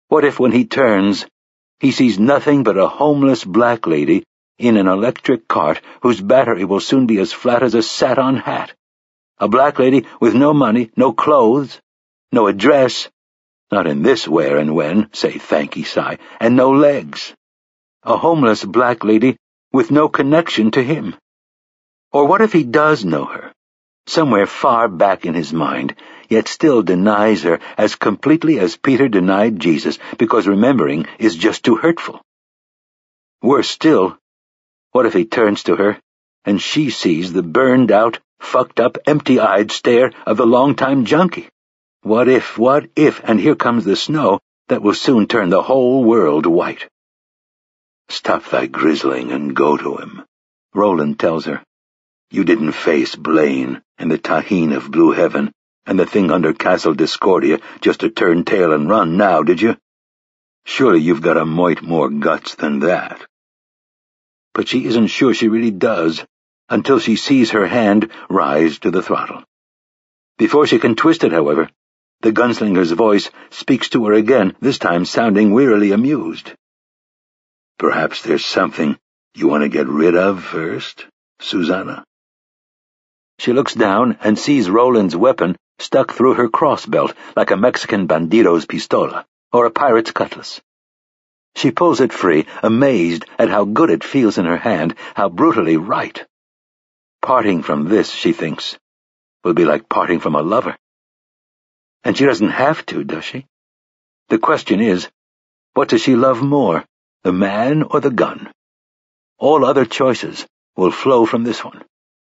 What if, when he turns, he sees nothing but a homeless black lady in an electric cart whose battery will soon be as flat as a Saturn hat? A black lady with no money, no clothes, no address, not in this where and when, say thanky sigh, and no legs. A homeless black lady with no connection to him. Or what if he does know her, somewhere far back in his mind, yet still denies her as completely as Peter denied Jesus, because remembering is just too hurtful? Worse still, what if he turns to her, and she sees the burned-out, fucked-up, empty-eyed stare of the long-time junkie? What if, and here comes the snow that will soon turn the whole world white. Stop thy grizzling and go to him, Roland tells her. You didn't face Blaine and the Taheen of Blue Heaven and the thing under Castle Discordia just to turn tail and run now, did you? Surely you've got a mite more guts than that. But she isn't sure she really does, until she sees her hand rise to the throttle. Before she can twist it, however, the gunslinger's voice speaks to her again, this time sounding wearily amused. Perhaps there's something you want to get rid of first, Susanna? She looks down and sees Roland's weapon stuck through her crossbelt like a Mexican bandido's pistola, or a pirate's cutlass. She pulls it free, amazed at how good it feels in her hand, how brutally right. Parting from this, she thinks, will be like parting from a lover. And she doesn't have to, does she? The question is, what does she love more, the man or the gun? All other choices will flow from this one.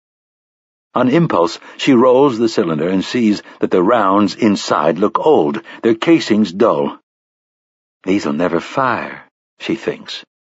On impulse, she rolls the cylinder and sees that the rounds inside look old, their casings dull. These'll never fire, she thinks.